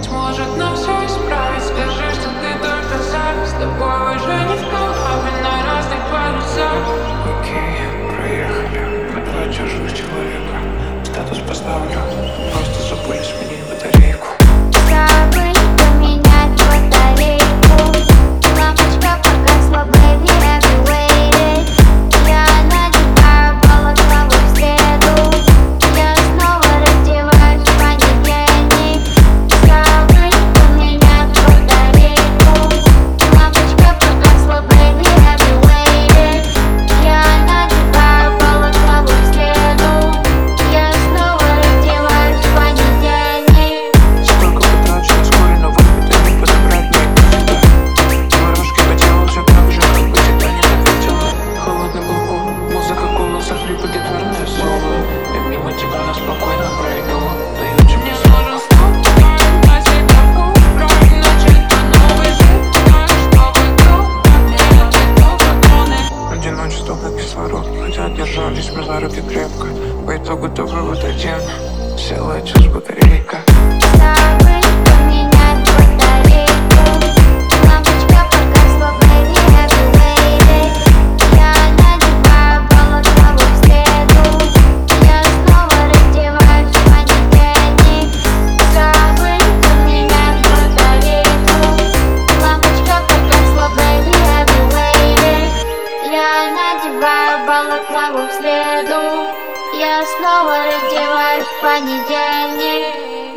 Сможет нам все исправить. Скажи, что ты только за. С тобой уже не в том, а мы на разных полюсах. Окей, проехали. Мы два чужих человека. Статус поставлю. Просто забыли сменить батарейку. Забыли поменять батарейку. Лампочка погасла, baby, I've been waiting. Я надеваю балаклаву в среду. Я снова раздеваюсь в понедельник. Забыли поменять батарейку. Лампочка погасла, baby, I've been waiting. Я надеваю балаклаву в среду. Я снова раздеваюсь в понедельник. Сколько потрачено вскоре на выпито, не подобрать мне никогда. Морожки по телу все так же, как бы тебя не заметила. Холодный балкон, музыка, голоса, хлипы, гитарное соло. Я мимо тебя, но спокойно пройду. Даю тебе Не сможем с тобой навсегда устроить. Начать по новой жизнь. Так, чтобы кто-то не ответил законы. одиночество, как кислород. Хотя держались мы за руки крепко. По итогу то вывод один. Села чувств батарейка. Забыли поменять батарейку. Лампочка погасла, baby, I've been waiting. Я надеваю балаклаву в среду. Я снова раздеваюсь в понедельник. Забыли поменять батарейку. Лампочка погасла, baby, I've been waiting. Я надеваю балаклаву в среду. Я снова раздеваюсь в понедельник.